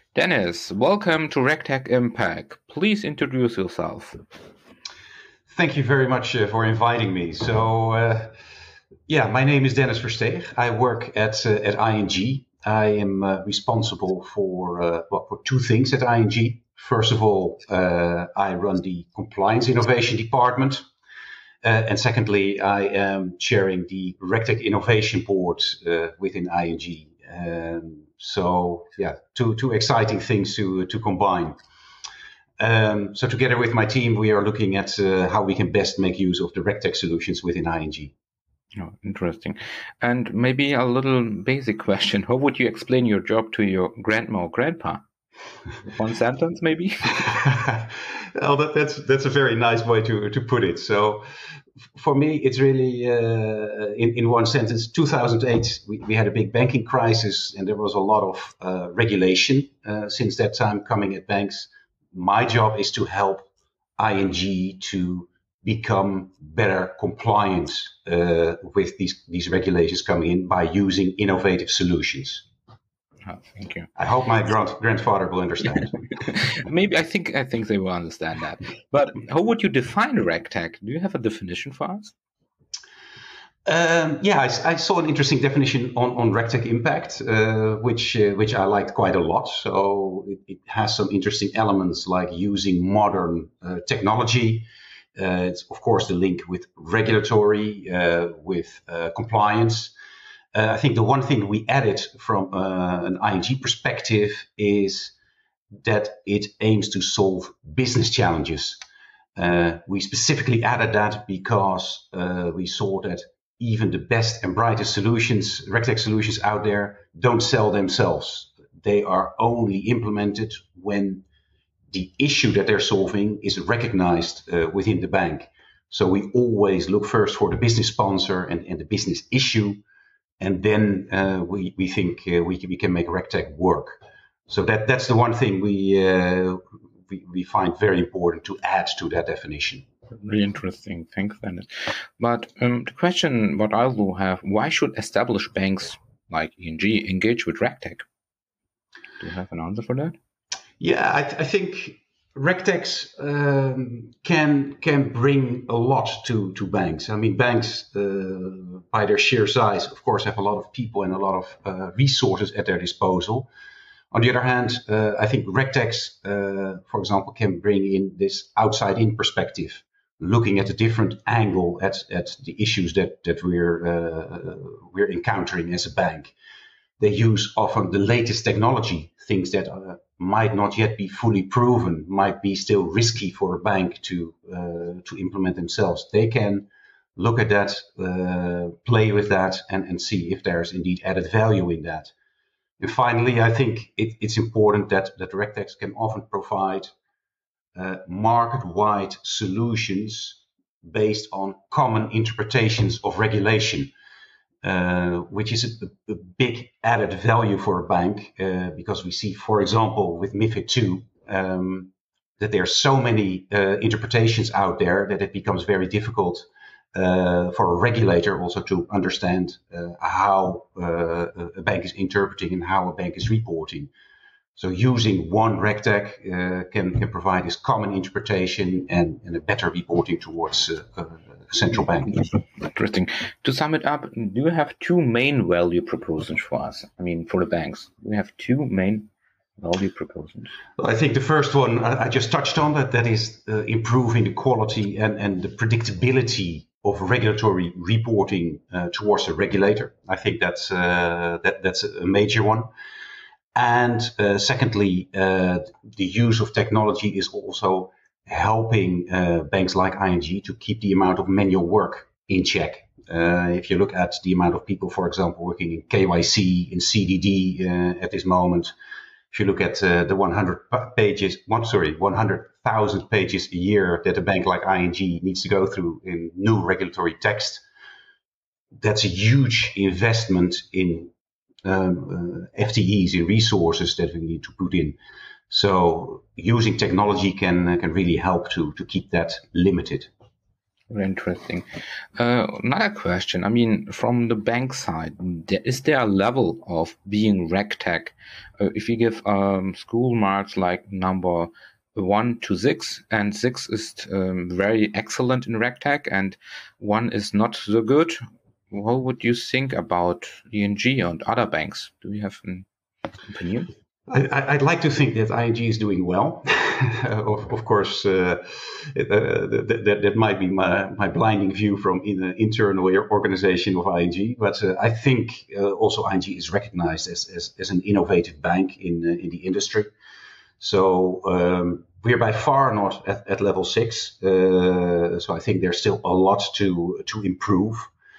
Dennis, welcome to RegTech Impact. Please introduce yourself. Thank you very much for inviting me. My name is Dennis Versteeg. I work at ING. I am responsible for two things at ING. First of all, I run the Compliance Innovation Department. And secondly, I am chairing the RegTech Innovation Board within ING. Two exciting things to combine. So together with my team, we are looking at how we can best make use of the RegTech solutions within ING. Oh, interesting. And maybe a little basic question. How would you explain your job to your grandma or grandpa? One sentence, maybe? Well, that's a very nice way to put it. So for me, it's really, in one sentence, 2008, we had a big banking crisis and there was a lot of regulation since that time coming at banks. My job is to help ING to become better compliant with these regulations coming in by using innovative solutions. Oh, thank you. I hope my grandfather will understand. Maybe I think they will understand that. But how would you define RegTech? Do you have a definition for us? I saw an interesting definition on RegTech Impact, which I liked quite a lot. So it has some interesting elements like using modern technology. It's of course the link with regulatory, with compliance. I think the one thing we added from an ING perspective is that it aims to solve business challenges. We specifically added that because we saw that even the best and brightest solutions, RegTech solutions out there, don't sell themselves. They are only implemented when the issue that they're solving is recognized within the bank. So we always look first for the business sponsor and the business issue, and then we think we can make RegTech work. So that's the one thing we find very important to add to that definition. Really interesting. Thanks, Dennis. But the question what I will have, why should established banks like ING engage with RegTech? Do you have an answer for that? Yeah, I think RegTechs can bring a lot to banks. I mean, banks, by their sheer size, of course, have a lot of people and a lot of resources at their disposal. On the other hand, I think RegTechs, for example, can bring in this outside-in perspective, looking at a different angle at the issues that we're encountering as a bank. They use often the latest technology, things that might not yet be fully proven, might be still risky for a bank to implement themselves. They can look at that, play with that, and see if there's indeed added value in that. And finally, I think it's important that RegTechs can often provide market-wide solutions based on common interpretations of regulation. Which is a big added value for a bank because we see, for example, with MiFID II, that there are so many interpretations out there that it becomes very difficult for a regulator also to understand how a bank is interpreting and how a bank is reporting. So using one RegTech can provide this common interpretation and a better reporting towards a central bank. Interesting. To sum it up, do you have two main value propositions for us? I mean, for the banks, we have two main value propositions. Well, I think the first one I just touched on, that is improving the quality and the predictability of regulatory reporting towards a regulator. I think that's a major one. And secondly, the use of technology is also helping banks like ING to keep the amount of manual work in check. If you look at the amount of people, for example, working in KYC, in CDD at this moment, if you look at the 100,000 pages a year that a bank like ING needs to go through in new regulatory text, that's a huge investment in FTEs, in resources that we need to put in. So using technology can really help to keep that limited. Very interesting. Another question. I mean, from the bank side, is there a level of being RegTech? If you give school marks like number 1 to 6, and 6 is very excellent in RegTech, and 1 is not so good, what would you think about ING and other banks? Do you have an opinion? I'd like to think that ING is doing well. Of course, that might be my blinding view from the internal organization of ING. But I think also ING is recognized as an innovative bank in the industry. So we are by far not at level 6. So I think there's still a lot to improve.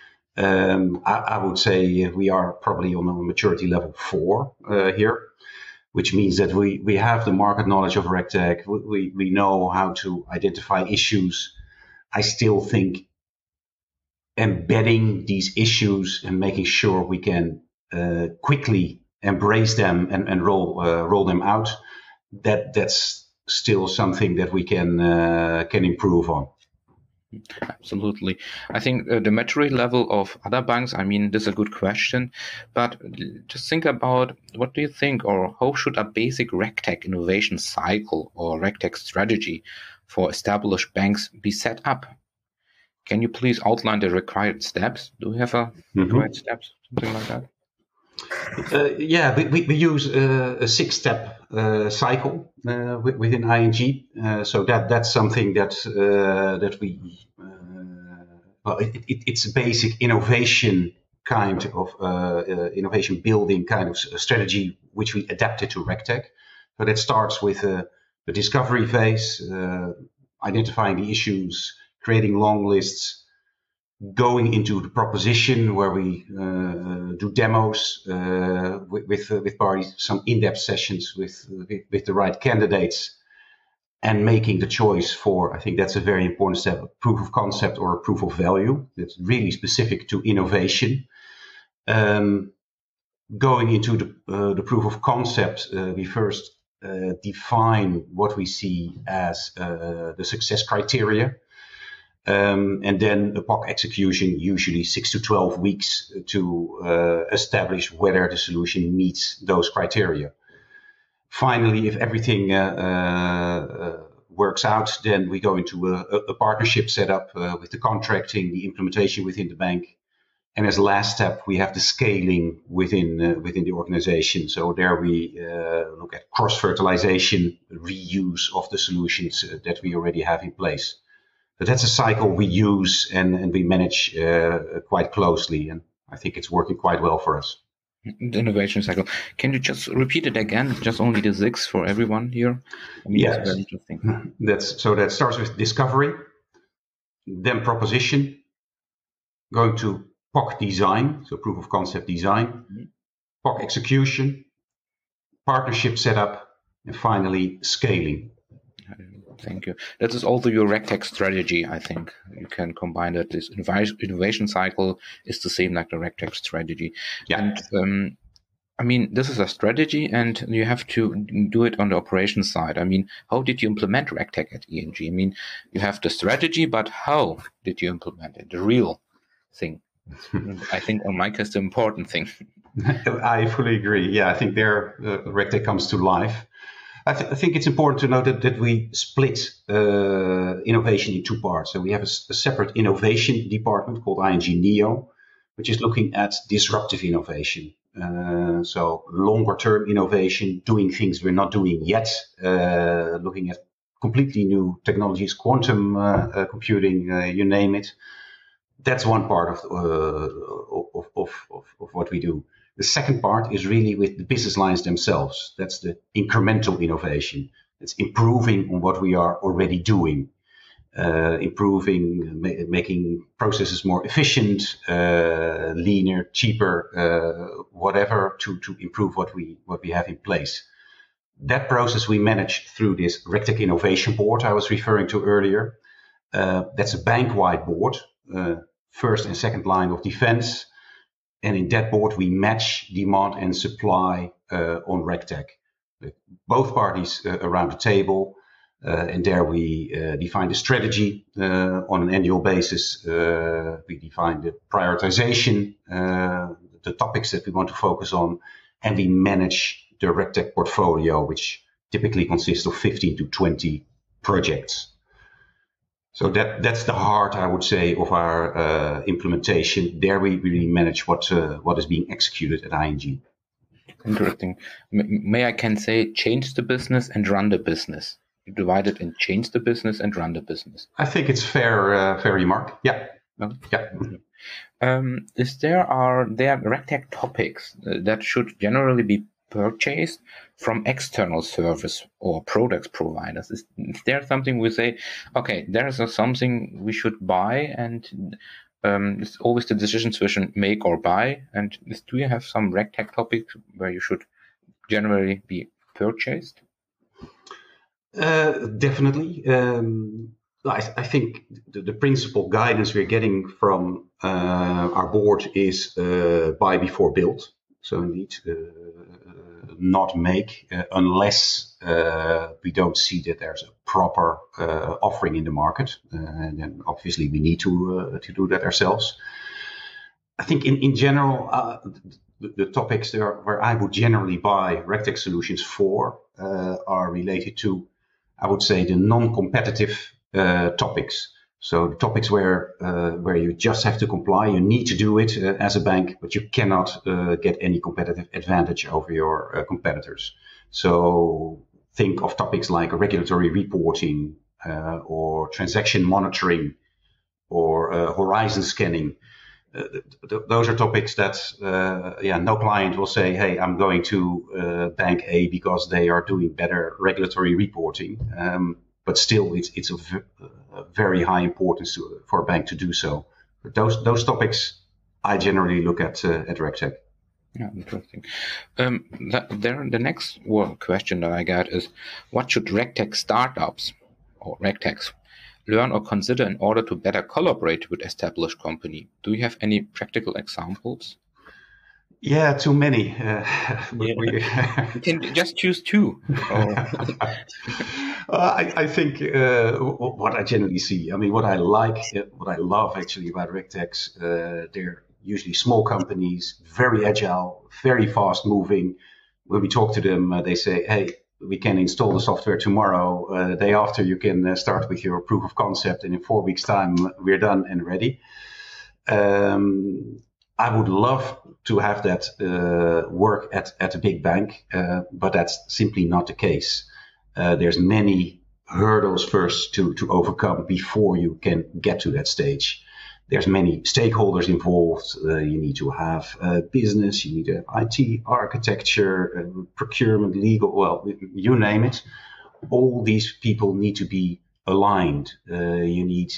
I would say we are probably on a maturity level 4 here, which means that we have the market knowledge of RegTech. We know how to identify issues. I still think embedding these issues and making sure we can quickly embrace them and roll them out, that's still something that we can improve on. Absolutely. I think the maturity level of other banks, I mean, this is a good question, but just think about what do you think, or how should a basic RegTech innovation cycle or RegTech strategy for established banks be set up? Can you please outline the required steps? Do we have a required steps, something like that? Yeah, we use a 6-step cycle within ING. So that's something that we it's a basic innovation kind of innovation building kind of strategy which we adapted to RegTech. So that starts with the discovery phase, identifying the issues, creating long lists, going into the proposition where we do demos with parties, some in-depth sessions with the right candidates, and making the choice for, I think that's a very important step, a proof of concept or a proof of value that's really specific to innovation. Going into the proof of concept, we first define what we see as the success criteria. And then the POC execution, usually 6 to 12 weeks to establish whether the solution meets those criteria. Finally, if everything works out, then we go into a partnership setup with the contracting, the implementation within the bank. And as a last step, we have the scaling within the organization. So there we look at cross-fertilization, reuse of the solutions that we already have in place. But that's a cycle we use and we manage quite closely, and I think it's working quite well for us. The innovation cycle. Can you just repeat it again? Just only the 6 for everyone here. I mean, yes. It's very interesting. That starts with discovery, then proposition, going to POC design, so proof of concept design, POC execution, partnership setup, and finally scaling. Thank you. That is also your RegTech strategy, I think. You can combine that. This innovation cycle is the same like the RegTech strategy. Yeah. And I mean, this is a strategy and you have to do it on the operations side. I mean, how did you implement RegTech at ING? I mean, you have the strategy, but how did you implement it? The real thing. I think on Mike is the important thing. I fully agree. Yeah, I think there RegTech comes to life. I think it's important to note that we split innovation in 2 parts. So we have a separate innovation department called ING Neo, which is looking at disruptive innovation. So longer term innovation, doing things we're not doing yet, looking at completely new technologies, quantum computing, you name it. That's one part of what we do. The second part is really with the business lines themselves. That's the incremental innovation. It's improving on what we are already doing, making processes more efficient, leaner, cheaper, whatever to improve what we have in place. That process we manage through this RegTech Innovation Board I was referring to earlier. That's a bank-wide board, first and second line of defense. And in that board, we match demand and supply on RegTech. Both parties around the table, And there we define the strategy on an annual basis. We define the prioritization, the topics that we want to focus on, and we manage the RegTech portfolio, which typically consists of 15 to 20 projects. So that's the heart, I would say, of our implementation. There we really manage what is being executed at ING. Interesting. May I can say change the business and run the business. You divide it in change the business and run the business. I think it's fair remark. Yeah. No? Yeah. Is there RegTech topics that should generally be purchased from external service or products providers? Is there something we say, okay, there is something we should buy, and it's always the decision between make or buy? And do you have some RegTech topics where you should generally be purchased? Definitely. I think the principal guidance we're getting from our board is buy before build. So indeed, not make unless we don't see that there's a proper offering in the market, and then obviously we need to do that ourselves. I think in general, the topics there where I would generally buy RegTech solutions for are related to, I would say, the non-competitive topics. So the topics where you just have to comply, you need to do it as a bank, but you cannot get any competitive advantage over your competitors. So think of topics like regulatory reporting or transaction monitoring or horizon scanning. Those are topics that no client will say, hey, I'm going to bank A because they are doing better regulatory reporting. But still, it's of very high importance for a bank to do so. But those topics I generally look at RegTech. Yeah, interesting. The next question that I got is, what should RegTech startups or RegTechs learn or consider in order to better collaborate with established company? Do you have any practical examples? Yeah, too many. You can just choose two. I think what I generally see, I mean, what I love actually about RegTechs, they're usually small companies, very agile, very fast moving. When we talk to them, they say, hey, we can install the software tomorrow. The day after, you can start with your proof of concept, and in 4 weeks' time, we're done and ready. I would love to have that work at a big bank, but that's simply not the case. There's many hurdles first to overcome before you can get to that stage. There's many stakeholders involved. You need to have business, you need IT, architecture, procurement, legal, well, you name it. All these people need to be aligned. You need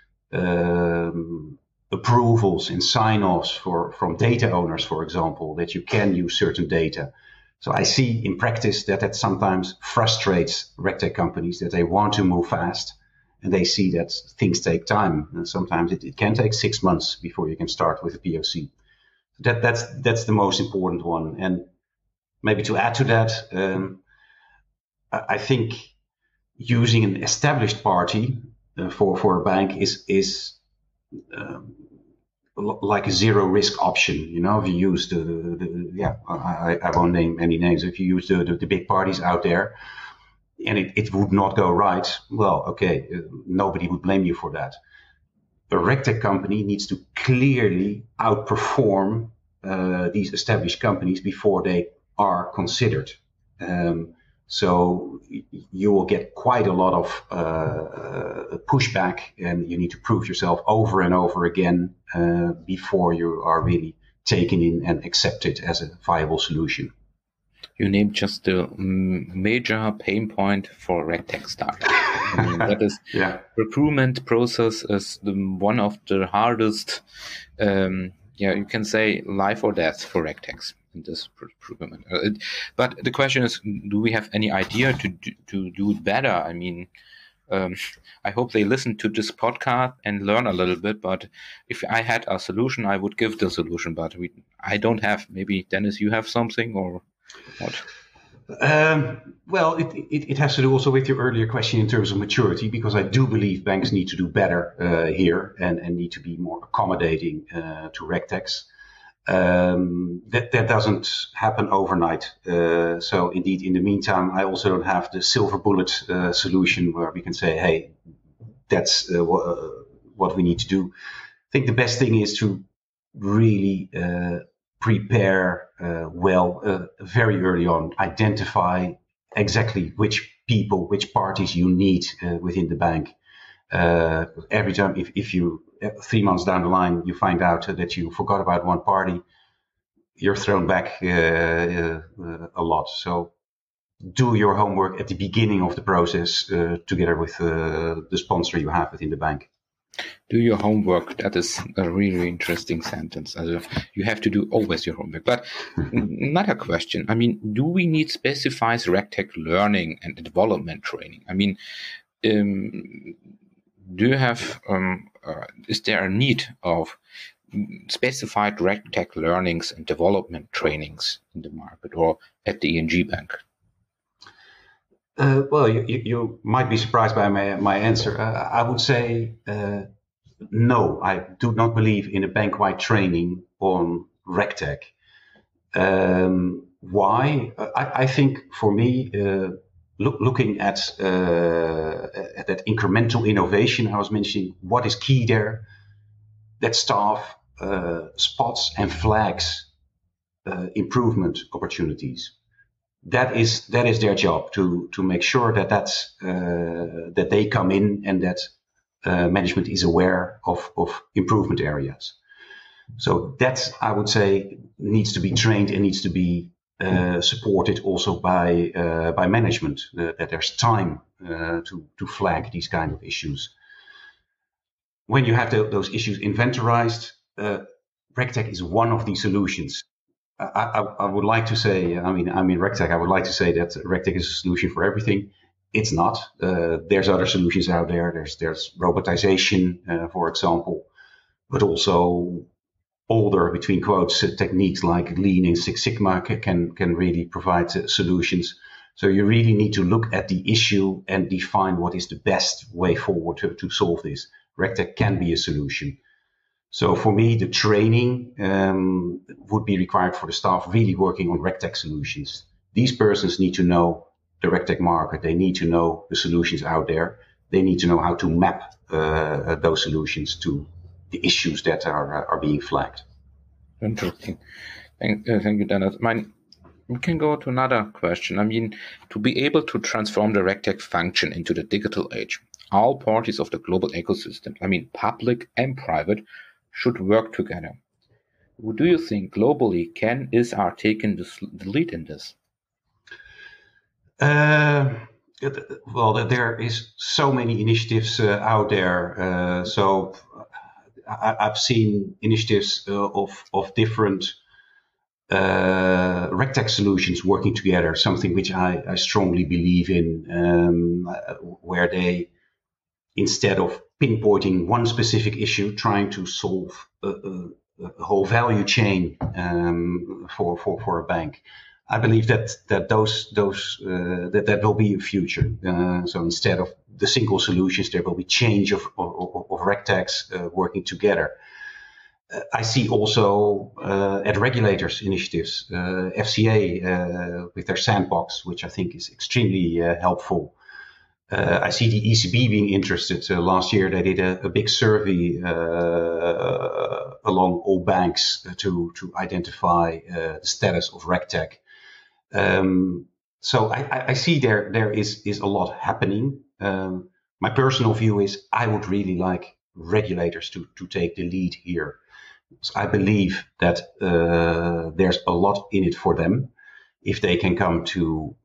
approvals and sign-offs from data owners, for example, that you can use certain data. So I see in practice that sometimes frustrates RegTech companies, that they want to move fast and they see that things take time. And sometimes it can take 6 months before you can start with a POC. That's the most important one. And maybe to add to that, I think using an established party for a bank is like a zero risk option. You know, if you use I won't name any names. If you use the big parties out there and it would not go right, well, okay, nobody would blame you for that. A RegTech company needs to clearly outperform these established companies before they are considered. So you will get quite a lot of pushback, and you need to prove yourself over and over again before you are really taken in and accepted as a viable solution. You named just the major pain point for RegTech startups. I mean, that is recruitment process is one of the hardest. You can say life or death for RegTechs in this recruitment. But the question is, do we have any idea to do it better? I mean, I hope they listen to this podcast and learn a little bit. But if I had a solution, I would give the solution. But I don't have. Maybe Dennis, you have something or what? Well, it has to do also with your earlier question in terms of maturity, because I do believe banks need to do better here and need to be more accommodating to RegTechs. That doesn't happen overnight. So indeed, in the meantime, I also don't have the silver bullet solution where we can say, hey, that's what we need to do. I think the best thing is to really prepare well very early on, identify exactly which people, which parties you need within the bank. Every time, if you 3 months down the line, you find out that you forgot about one party, you're thrown back a lot. So do your homework at the beginning of the process together with the sponsor you have within the bank. Do your homework. That is a really interesting sentence. You have to do always your homework. But another question. I mean, do we need specified RegTech learning and development training? I mean, do you have, is there a need of specified RegTech learnings and development trainings in the market or at the ING Bank? Well, you might be surprised by my answer. I would say no, I do not believe in a bank-wide training on RegTech. Why? I think for me, looking at that incremental innovation I was mentioning, what is key there? That staff spots and flags improvement opportunities. That is their job to make sure that they come in and that management is aware of improvement areas. So that, I would say, needs to be trained and needs to be supported also by management, that there's time to flag these kind of issues. When you have those issues inventorized, RegTech is one of the solutions. I would like to say, I'm in RegTech, I would like to say that RegTech is a solution for everything. It's not. There's other solutions out there. There's robotization, for example, but also older, between quotes, techniques like Lean and Six Sigma can really provide solutions. So you really need to look at the issue and define what is the best way forward to solve this. RegTech can be a solution. So for me, the training would be required for the staff really working on RegTech solutions. These persons need to know the RegTech market. They need to know the solutions out there. They need to know how to map those solutions to the issues that are being flagged. Interesting. Thank you, Dennis. We can go to another question. I mean, to be able to transform the RegTech function into the digital age, all parties of the global ecosystem, I mean, public and private, should work together. Do you think globally are taking the lead in this? Well, there is so many initiatives out there. So I've seen initiatives of different RegTech solutions working together, something which I strongly believe in, where they, instead of pinpointing one specific issue, trying to solve a whole value chain for a bank. I believe that will be a future. So instead of the single solutions, there will be change of RegTechs working together. I see also at regulators initiatives, FCA with their sandbox, which I think is extremely helpful. I see the ECB being interested. Last year, they did a big survey along all banks to identify the status of RegTech. So I see there is a lot happening. My personal view is I would really like regulators to take the lead here. So I believe that there's a lot in it for them if they can come to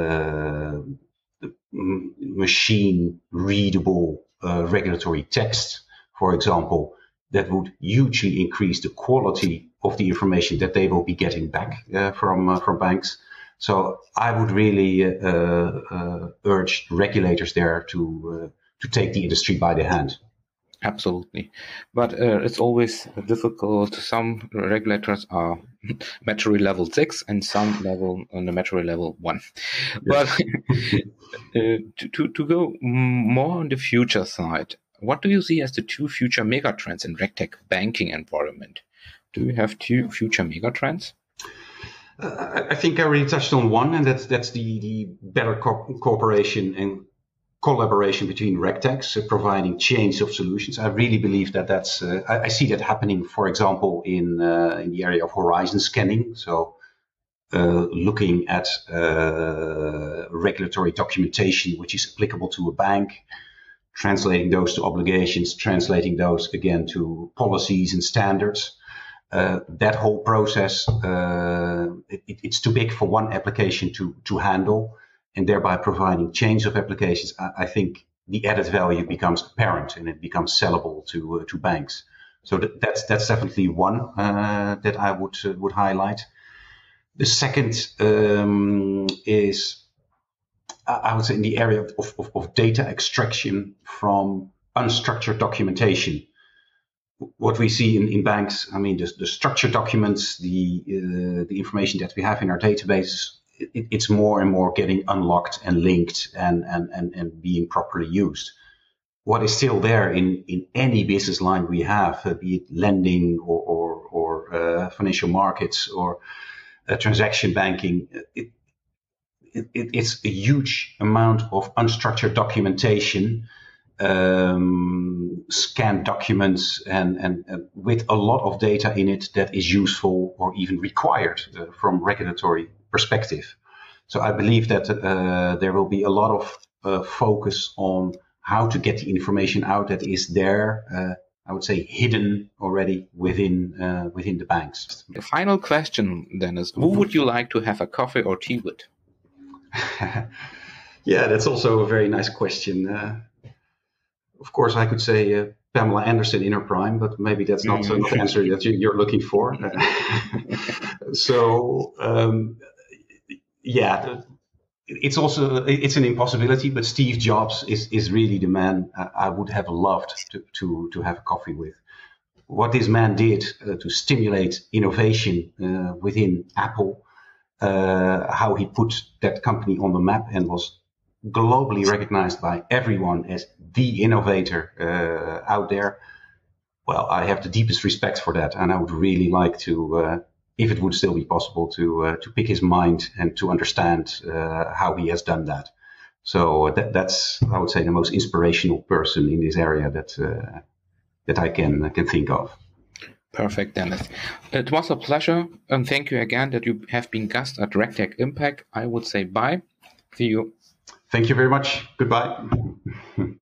machine readable regulatory text, for example, that would hugely increase the quality of the information that they will be getting back from banks. So I would really urge regulators there to take the industry by the hand. Absolutely. But it's always difficult. Some regulators are maturity level 6 and some level on the maturity level 1. But to go more on the future side, what do you see as the two future megatrends in RegTech banking environment? Do you have two future megatrends? I think I already touched on one, and that's the better cooperation and collaboration between RegTechs, providing chains of solutions. I really believe that's I see that happening, for example, in the area of horizon scanning. So looking at regulatory documentation which is applicable to a bank, translating those to obligations, translating those again to policies and standards. That whole process, it's too big for one application to handle, and thereby providing chains of applications. I think the added value becomes apparent and it becomes sellable to banks. So that's definitely one that I would highlight. The second is, I would say, in the area of data extraction from unstructured documentation. What we see in banks, I mean, the structured documents, the information that we have in our databases, it's more and more getting unlocked and linked and being properly used. What is still there in any business line we have, be it lending or financial markets or transaction banking, it's a huge amount of unstructured documentation, scanned documents, and with a lot of data in it that is useful or even required from regulatory perspective. So I believe that there will be a lot of focus on how to get the information out that is there, I would say, hidden already within the banks. The final question then is, who would you like to have a coffee or tea with? Yeah, that's also a very nice question. Of course, I could say Pamela Anderson in her prime, but maybe that's not the answer that you're looking for. Yeah, it's an impossibility, but Steve Jobs is really the man I would have loved to have a coffee with. What this man did to stimulate innovation within Apple, how he put that company on the map and was globally recognized by everyone as the innovator out there. Well, I have the deepest respect for that, and I would really like to, if it would still be possible, to pick his mind and to understand how he has done that. So that's, I would say, the most inspirational person in this area that I can think of. Perfect, Dennis. It was a pleasure, and thank you again that you have been guest at RegTech Impact. I would say bye. See you. Thank you very much. Goodbye.